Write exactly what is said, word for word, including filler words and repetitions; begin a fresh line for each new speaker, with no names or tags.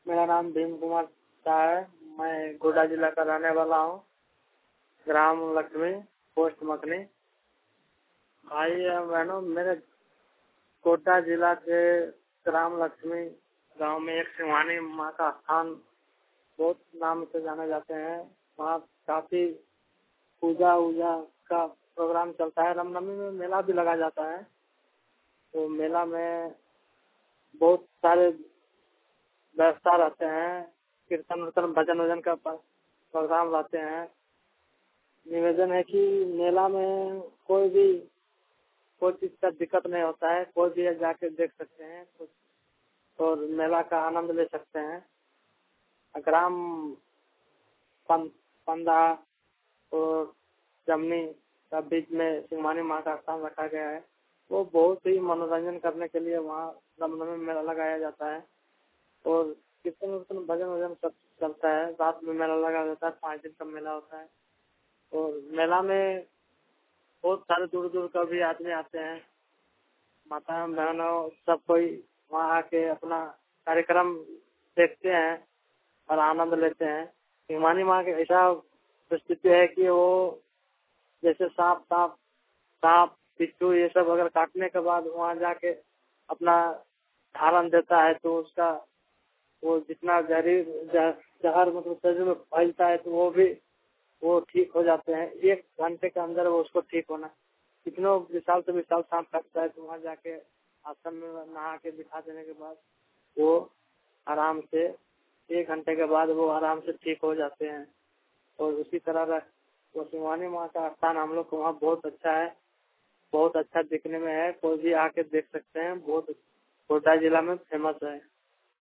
मेरा नाम भीम कुमार शाह है। मैं गोड्डा जिला का रहने वाला हूँ। ग्राम लक्ष्मी, पोस्ट मखनी। भाई और बहनों, मेरे गोड्डा जिला के ग्राम लक्ष्मी गांव में एक सिंहानी माँ का स्थान बहुत नाम से जाने जाते हैं। वहाँ काफी पूजा वूजा का प्रोग्राम चलता है। रामनवमी में मेला भी लगा जाता है। तो मेला में बहुत सारे व्यवस्था रहते हैं। कीर्तन उर्तन भजन वजन का प्रोग्राम रहते हैं। निवेदन है कि मेला में कोई भी कोई चीज का दिक्कत नहीं होता है। कोई भी जाके देख सकते हैं और मेला का आनंद ले सकते हैं। ग्राम पंदा और जमनी का बीच में सिंहानी माँ का स्थान रखा गया है। वो बहुत ही मनोरंजन करने के लिए वहाँ रामनवमी में मेला लगाया जाता है। और कीर्तन उर्तन भजन वजन सब चलता है। रात में मेला लगा जाता है। पाँच दिन का मेला होता है। और मेला में बहुत सारे दूर दूर का भी आदमी आते हैं। माता बहनों सब कोई वहाँ आके अपना कार्यक्रम देखते हैं और आनंद लेते हैं। सिंहानी माँ की ऐसा परिस्थिति है कि वो जैसे सांप सांप सांप बिच्छू ये सब अगर काटने के बाद वहाँ जाके अपना धारण देता है तो उसका वो जितना जहरीर जहर मतलब शरीर में फैलता है तो वो भी वो ठीक हो जाते हैं। एक घंटे के अंदर वो उसको ठीक होना। कितनों विशाल से विशाल सांप काटता है तो वहाँ जाके आश्रम में नहा के बिठा देने के बाद वो आराम से एक घंटे के बाद वो आराम से ठीक हो जाते हैं। और उसी तरह वो सिंहानी माँ का स्थान हम लोग को वहाँ बहुत अच्छा है। बहुत अच्छा दिखने में है। कोई भी आके देख सकते हैं। बहुत गोड्डा जिला में फेमस है।